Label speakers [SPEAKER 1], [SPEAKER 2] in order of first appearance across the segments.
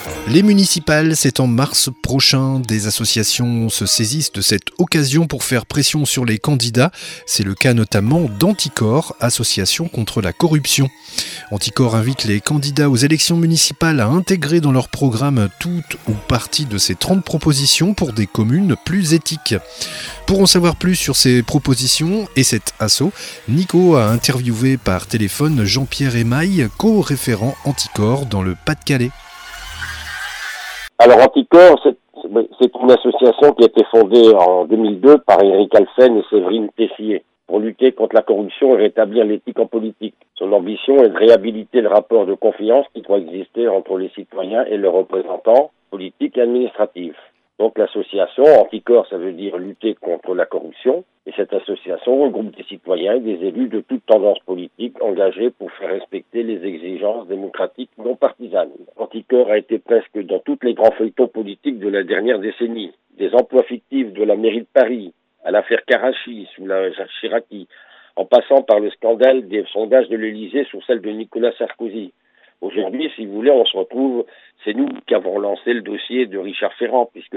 [SPEAKER 1] Les municipales, c'est en mars prochain. Des associations se saisissent de cette occasion pour faire pression sur les candidats. C'est le cas notamment d'Anticor, association contre la corruption. Anticor invite les candidats aux élections municipales à intégrer dans leur programme toute ou partie de ces 30 propositions pour des communes plus éthiques. Pour en savoir plus sur ces propositions et cet assaut, Nico a interviewé par téléphone Jean-Pierre Émaille, co-référent Anticor dans le Pas-de-Calais.
[SPEAKER 2] Alors Anticor, c'est une association qui a été fondée en 2002 par Éric Alphen et Séverine Tessier pour lutter contre la corruption et rétablir l'éthique en politique. Son ambition est de réhabiliter le rapport de confiance qui doit exister entre les citoyens et leurs représentants politiques et administratifs. Donc l'association Anticor, ça veut dire lutter contre la corruption, et cette association regroupe des citoyens et des élus de toute tendance politique engagés pour faire respecter les exigences démocratiques non partisanes. Anticor a été presque dans tous les grands feuilletons politiques de la dernière décennie, des emplois fictifs de la mairie de Paris, à l'affaire Karachi sous la Chiraci, en passant par le scandale des sondages de l'Élysée sous celle de Nicolas Sarkozy. Aujourd'hui, si vous voulez, on se retrouve, c'est nous qui avons lancé le dossier de Richard Ferrand, puisque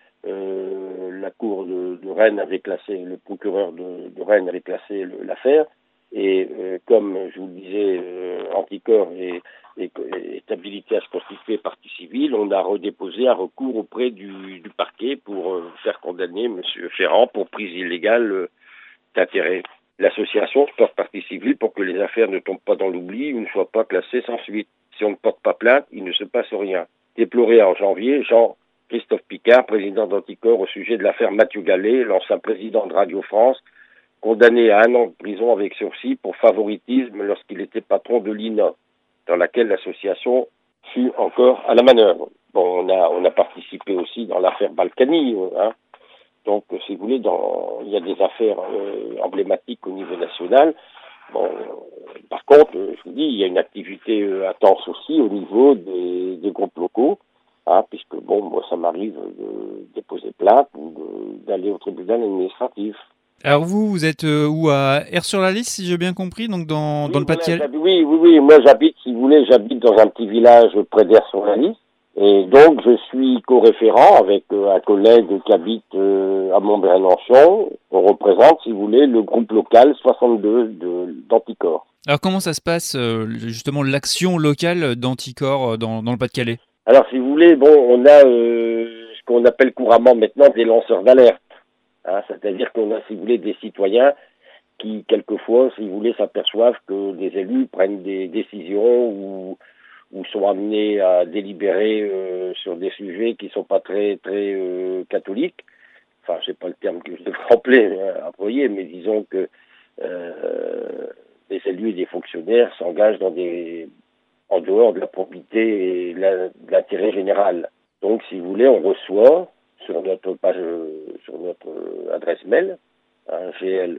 [SPEAKER 2] la cour de Rennes avait classé, le procureur de Rennes avait classé l'affaire, et comme je vous le disais, Anticor est habilité à se constituer partie civile, on a redéposé un recours auprès du parquet pour faire condamner M. Ferrand pour prise illégale d'intérêt. L'association se porte partie civile pour que les affaires ne tombent pas dans l'oubli ou ne soient pas classées sans suite. Si on ne porte pas plainte, il ne se passe rien. Déploré en janvier, Jean-Christophe Picard, président d'Anticor, au sujet de l'affaire Mathieu Gallet, l'ancien président de Radio France, condamné à 1 an de prison avec sursis pour favoritisme lorsqu'il était patron de l'INA, dans laquelle l'association fut encore à la manœuvre. Bon, on a participé aussi dans l'affaire Balkany, hein. Donc, si vous voulez, il y a des affaires emblématiques au niveau national. Bon, par contre, je vous dis, il y a une activité intense aussi au niveau des groupes locaux, hein, puisque bon, moi, ça m'arrive de déposer plainte ou d'aller au tribunal administratif.
[SPEAKER 3] Alors vous êtes où, à Aire-sur-la-Lys, si j'ai bien compris, donc dans le Pas-de-Calais?
[SPEAKER 2] Oui, moi j'habite dans un petit village près d'Aire-sur-la-Lys. Et donc, je suis co-référent avec un collègue qui habite à Mont-Bernanchon. On représente, si vous voulez, le groupe local 62 d'Anticor.
[SPEAKER 3] Alors comment ça se passe, justement, l'action locale d'Anticor dans le Pas-de-Calais?
[SPEAKER 2] Alors, si vous voulez, bon, on a ce qu'on appelle couramment maintenant des lanceurs d'alerte. Hein, c'est-à-dire qu'on a, si vous voulez, des citoyens qui, quelquefois, si vous voulez, s'aperçoivent que des élus prennent des décisions ou sont amenés à délibérer sur des sujets qui sont pas très catholiques. Enfin, c'est pas le terme que je devrais employer, mais disons que des élus et des fonctionnaires s'engagent en dehors de la probité et de l'intérêt général. Donc, si vous voulez, on reçoit sur notre page, sur notre adresse mail, hein,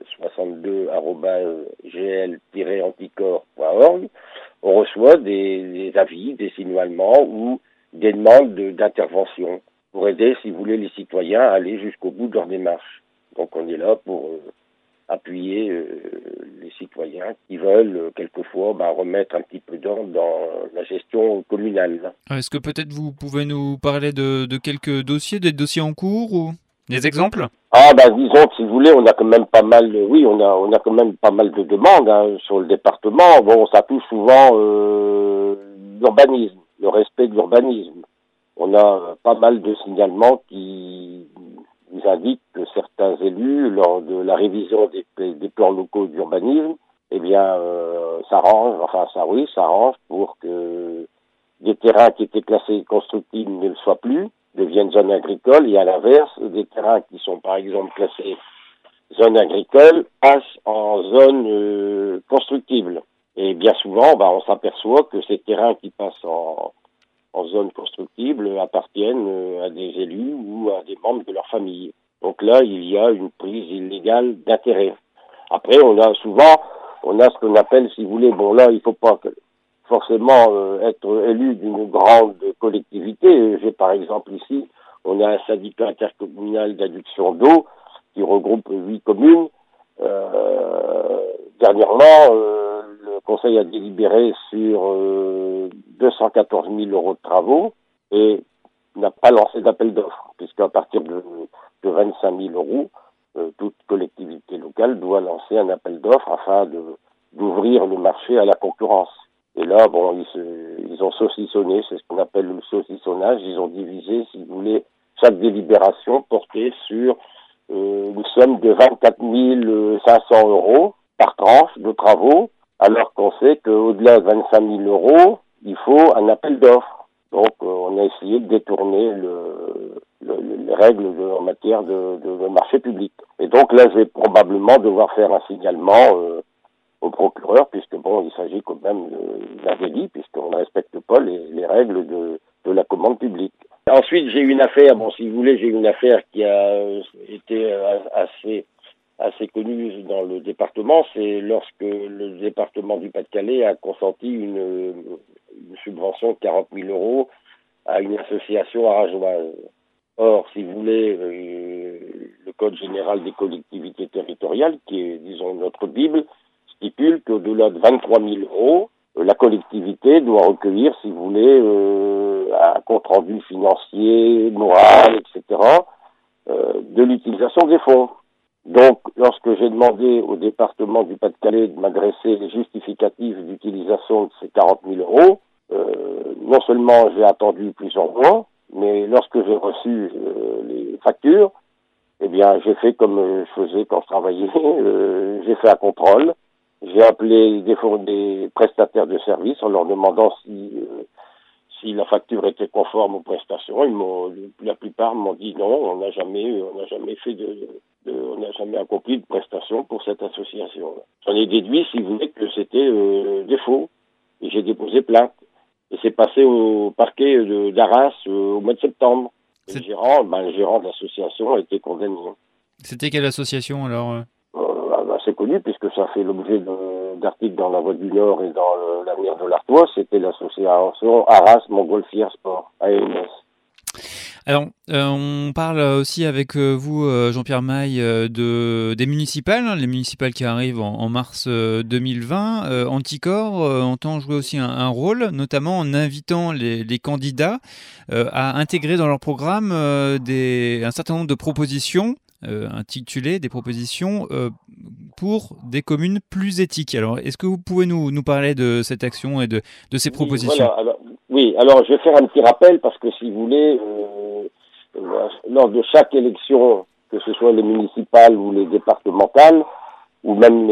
[SPEAKER 2] gl62@gl-anticor.org, on reçoit des avis, des signalements ou des demandes d'intervention pour aider, si vous voulez, les citoyens à aller jusqu'au bout de leur démarche. Donc on est là pour appuyer les citoyens qui veulent quelquefois remettre un petit peu d'ordre dans la gestion communale.
[SPEAKER 3] Est-ce que peut-être vous pouvez nous parler de quelques dossiers, des dossiers en cours ou des exemples?
[SPEAKER 2] Disons que si vous voulez, on a quand même pas mal, on a quand même pas mal de demandes sur le département. Bon, ça touche souvent l'urbanisme, le respect de l'urbanisme. On a pas mal de signalements qui nous indiquent que certains élus, lors de la révision des plans locaux d'urbanisme, s'arrangent pour que des terrains qui étaient classés constructibles ne le soient plus, deviennent zones agricoles, et à l'inverse, des terrains qui sont par exemple classés zone agricole passent en zone constructible. Et bien souvent, on s'aperçoit que ces terrains qui passent en zone constructible appartiennent à des élus ou à des membres de leur famille. Donc là, il y a une prise illégale d'intérêt. Après, on a ce qu'on appelle, si vous voulez, il faut pas forcément être élu d'une grande collectivité. J'ai par exemple ici, on a un syndicat intercommunal d'adduction d'eau qui regroupe 8 communes. Dernièrement, le conseil a délibéré sur 214 000 euros de travaux et n'a pas lancé d'appel d'offres, puisqu'à partir de 25 000 euros, toute collectivité locale doit lancer un appel d'offres afin d'ouvrir le marché à la concurrence. Et là, bon, ils ont saucissonné, c'est ce qu'on appelle le saucissonnage. Ils ont divisé, si vous voulez, chaque délibération portée sur une somme de 24 500 euros par tranche de travaux, alors qu'on sait qu'au-delà de 25 000 euros, il faut un appel d'offres. Donc, on a essayé de détourner les règles en matière de marché public. Et donc là, je vais probablement devoir faire un signalement au procureur, puisque bon, il s'agit quand même d'un délit, puisqu'on ne respecte pas les règles de la commande publique. Ensuite, j'ai eu une affaire, bon, si vous voulez, j'ai eu une affaire qui a été assez connue dans le département. C'est lorsque le département du Pas-de-Calais a consenti une subvention de 40 000 euros à une association arageoise. Or, si vous voulez, le Code général des collectivités territoriales, qui est, disons, notre Bible, stipule qu'au-delà de 23 000 euros, la collectivité doit recueillir, si vous voulez, un compte-rendu financier, moral, etc., de l'utilisation des fonds. Donc, lorsque j'ai demandé au département du Pas-de-Calais de m'adresser les justificatifs d'utilisation de ces 40 000 euros, non seulement j'ai attendu plusieurs mois, mais lorsque j'ai reçu les factures, eh bien, j'ai fait comme je faisais quand je travaillais, j'ai fait un contrôle. J'ai appelé des prestataires de services en leur demandant si la facture était conforme aux prestations. La plupart m'ont dit non, on n'a jamais accompli de prestations pour cette association. J'en ai déduit, si vous voulez, que c'était des faux. Et j'ai déposé plainte. Et c'est passé au parquet d'Arras au mois de septembre. Et le gérant de l'association a été condamné.
[SPEAKER 3] C'était quelle association alors
[SPEAKER 2] C'est connu puisque ça fait l'objet d'articles dans La Voix du Nord et dans l'Avenir de l'Artois. C'était l'association Arras Montgolfière Sport, AMS.
[SPEAKER 3] Alors, on parle aussi avec vous, Jean-Pierre Maille, des municipales, les municipales qui arrivent en mars 2020. Anticor entend jouer aussi un rôle, notamment en invitant les candidats à intégrer dans leur programme un certain nombre de propositions, intitulées des propositions pour des communes plus éthiques. Alors, est-ce que vous pouvez nous parler de cette action et de ces propositions ?
[SPEAKER 2] Voilà, alors je vais faire un petit rappel parce que si vous voulez, lors de chaque élection, que ce soit les municipales ou les départementales, ou même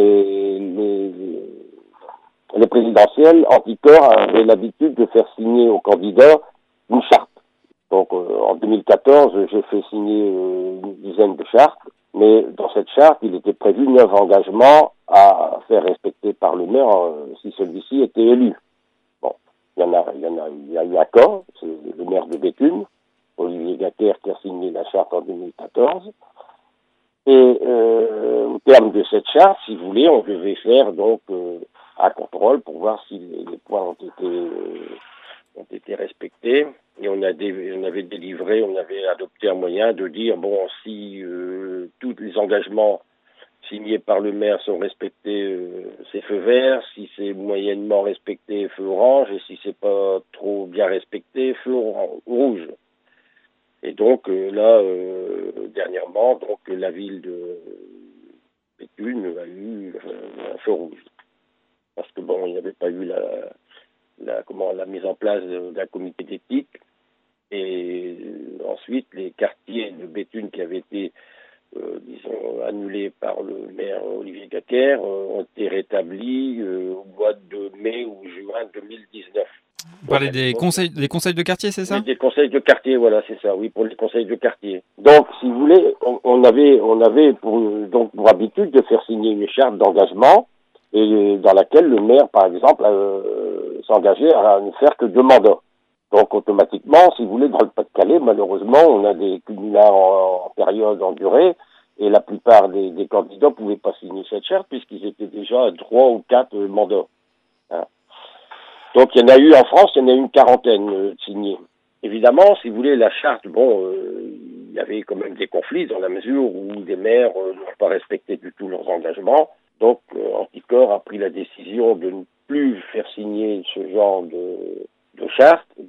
[SPEAKER 2] les présidentielles, Anticor avait l'habitude de faire signer aux candidats une charte. Donc en 2014, j'ai fait signer une dizaine de chartes, mais dans cette charte, il était prévu 9 engagements à faire respecter par le maire si celui-ci était élu. Bon, il y a eu un cas, c'est le maire de Béthune, Olivier Gacquer, qui a signé la charte en 2014. Et au terme de cette charte, si vous voulez, on devait faire donc un contrôle pour voir si les points ont été respectés. Et on avait adopté un moyen de dire, bon, si tous les engagements signés par le maire sont respectés, c'est feu vert, si c'est moyennement respecté, feu orange, et si c'est pas trop bien respecté, feu rouge. Et donc dernièrement, donc la ville de Béthune a eu un feu rouge. Parce que bon, il n'y avait pas eu la mise en place d'un comité d'éthique. Et ensuite, les quartiers de Béthune qui avaient été, annulés par le maire Olivier Gacquer ont été rétablis au mois de mai ou juin 2019.
[SPEAKER 3] Vous parlez des conseils de quartier, c'est ça ?
[SPEAKER 2] Des conseils de quartier, voilà, c'est ça, oui, pour les conseils de quartier. Donc, si vous voulez, on avait pour habitude de faire signer une charte d'engagement et dans laquelle le maire, par exemple, s'engageait à ne faire que 2 mandats. Donc, automatiquement, si vous voulez, dans le Pas-de-Calais, malheureusement, on a des cumulats en période en durée, et la plupart des candidats ne pouvaient pas signer cette charte puisqu'ils étaient déjà à 3 ou 4 mandats. Hein. Donc, il y en a eu en France, il y en a eu une quarantaine signés. Évidemment, si vous voulez, la charte, il y avait quand même des conflits dans la mesure où des maires n'ont pas respecté du tout leurs engagements. Donc, Anticor a pris la décision de ne plus faire signer ce genre de charte,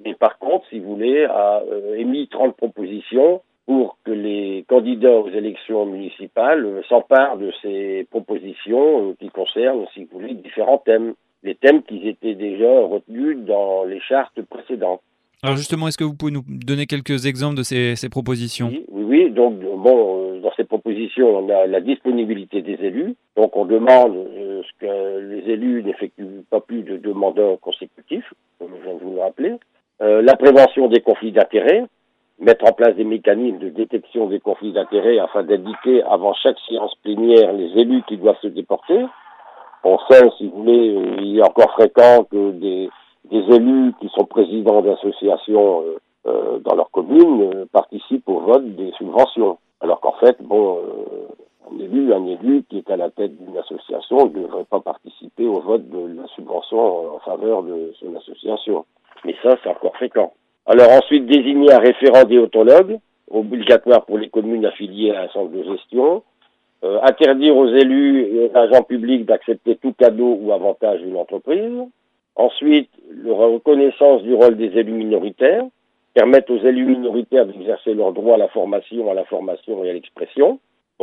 [SPEAKER 2] Mais par contre, si vous voulez, a émis 30 propositions pour que les candidats aux élections municipales s'emparent de ces propositions qui concernent, si vous voulez, différents thèmes. Les thèmes qui étaient déjà retenus dans les chartes précédentes.
[SPEAKER 3] Alors justement, est-ce que vous pouvez nous donner quelques exemples de ces propositions ?
[SPEAKER 2] Oui. Donc, dans ces propositions, on a la disponibilité des élus. Donc, on demande que les élus n'effectuent pas plus de 2 mandats consécutifs, comme je viens de vous le rappeler. La prévention des conflits d'intérêts, mettre en place des mécanismes de détection des conflits d'intérêts afin d'indiquer avant chaque séance plénière les élus qui doivent se déporter. On sait, si vous voulez, il est encore fréquent que des élus qui sont présidents d'associations dans leur commune participent au vote des subventions. Alors qu'en fait, un élu qui est à la tête d'une association ne devrait pas participer au vote de la subvention en faveur de son association. Mais ça, c'est encore fréquent. Alors ensuite, désigner un référent déontologue, obligatoire pour les communes affiliées à un centre de gestion. Interdire aux élus et aux agents publics d'accepter tout cadeau ou avantage d'une entreprise. Ensuite, la reconnaissance du rôle des élus minoritaires, permettre aux élus minoritaires d'exercer leur droit à la formation et à l'expression.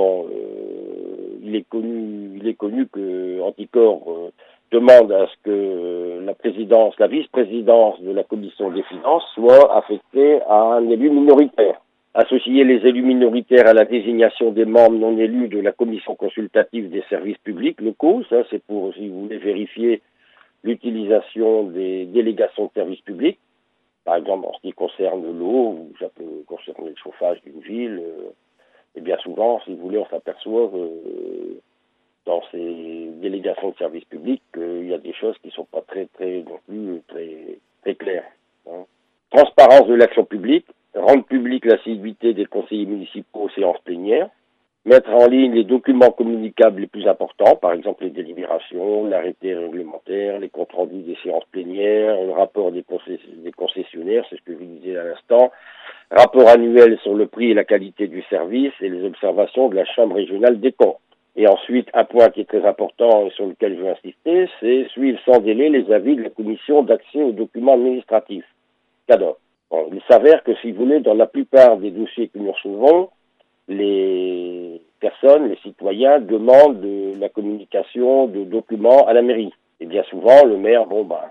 [SPEAKER 2] Il est connu que Anticor demande à ce que la vice-présidence de la commission des finances soit affectée à un élu minoritaire. Associer les élus minoritaires à la désignation des membres non élus de la commission consultative des services publics locaux. Ça, c'est pour, si vous voulez, vérifier l'utilisation des délégations de services publics. Par exemple, en ce qui concerne l'eau, ou ça peut concerner le chauffage d'une ville. Et bien souvent, si vous voulez, on s'aperçoit dans ces délégations de services publics qu'il y a des choses qui ne sont pas très claires. Transparence de l'action publique. Rendre publique l'assiduité des conseillers municipaux aux séances plénières, mettre en ligne les documents communicables les plus importants, par exemple les délibérations, l'arrêté réglementaire, les comptes rendus des séances plénières, le rapport des concessionnaires, c'est ce que je vous disais à l'instant, rapport annuel sur le prix et la qualité du service et les observations de la Chambre régionale des comptes. Et ensuite, un point qui est très important et sur lequel je veux insister, c'est suivre sans délai les avis de la commission d'accès aux documents administratifs, CADOC. Il s'avère que, si vous voulez, dans la plupart des dossiers que nous recevons, les citoyens demandent de la communication de documents à la mairie. Et bien souvent, le maire,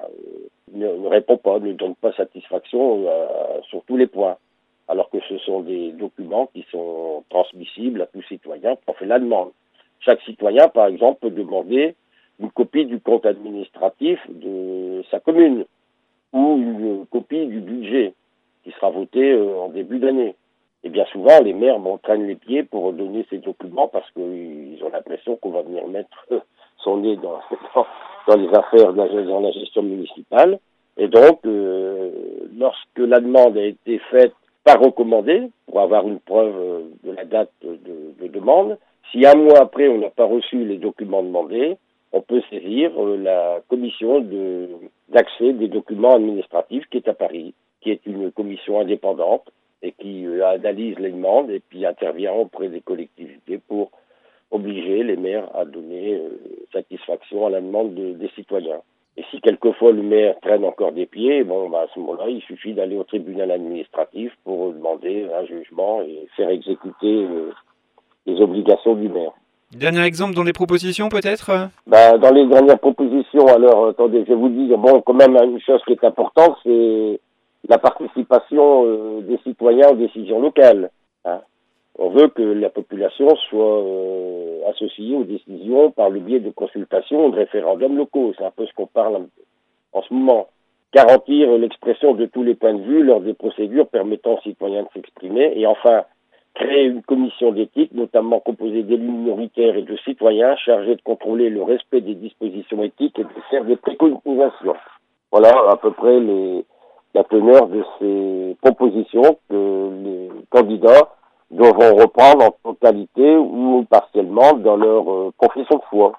[SPEAKER 2] ne répond pas, ne donne pas satisfaction sur tous les points. Alors que ce sont des documents qui sont transmissibles à tout citoyen qui en fait la demande. Chaque citoyen, par exemple, peut demander une copie du compte administratif de sa commune ou une copie du budget qui sera voté en début d'année. Et bien souvent, les maires traînent les pieds pour donner ces documents parce qu'ils ont l'impression qu'on va venir mettre son nez dans les affaires dans la gestion municipale. Et donc, lorsque la demande a été faite par recommandé, pour avoir une preuve de la date de demande, si un mois après on n'a pas reçu les documents demandés, on peut saisir la commission d'accès des documents administratifs qui est à Paris, qui est une commission indépendante et qui analyse les demandes et puis intervient auprès des collectivités pour obliger les maires à donner satisfaction à la demande des citoyens. Et si quelquefois le maire traîne encore des pieds, à ce moment-là, il suffit d'aller au tribunal administratif pour demander un jugement et faire exécuter les obligations du maire.
[SPEAKER 3] Dernier exemple dans les propositions, peut-être ?
[SPEAKER 2] Dans les dernières propositions, alors, attendez, je vais vous dire, quand même, une chose qui est importante, c'est la participation des citoyens aux décisions locales. On veut que la population soit associée aux décisions par le biais de consultations ou de référendums locaux. C'est un peu ce qu'on parle en ce moment. Garantir l'expression de tous les points de vue lors des procédures permettant aux citoyens de s'exprimer. Et enfin, créer une commission d'éthique, notamment composée d'élus minoritaires et de citoyens chargés de contrôler le respect des dispositions éthiques et de faire des préconisations. Voilà à peu près la teneur de ces propositions que les candidats devront reprendre en totalité ou partiellement dans leur confession de foi.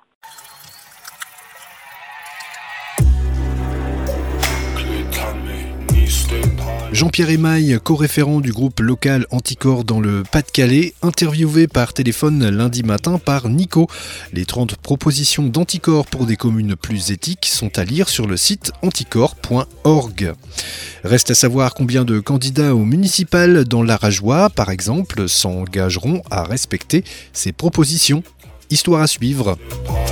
[SPEAKER 1] Jean-Pierre Émaille, co-référent du groupe local Anticorps dans le Pas-de-Calais, interviewé par téléphone lundi matin par Nico. Les 30 propositions d'Anticorps pour des communes plus éthiques sont à lire sur le site anticorps.org. Reste à savoir combien de candidats au municipal dans l'Arajois, par exemple, s'engageront à respecter ces propositions. Histoire à suivre.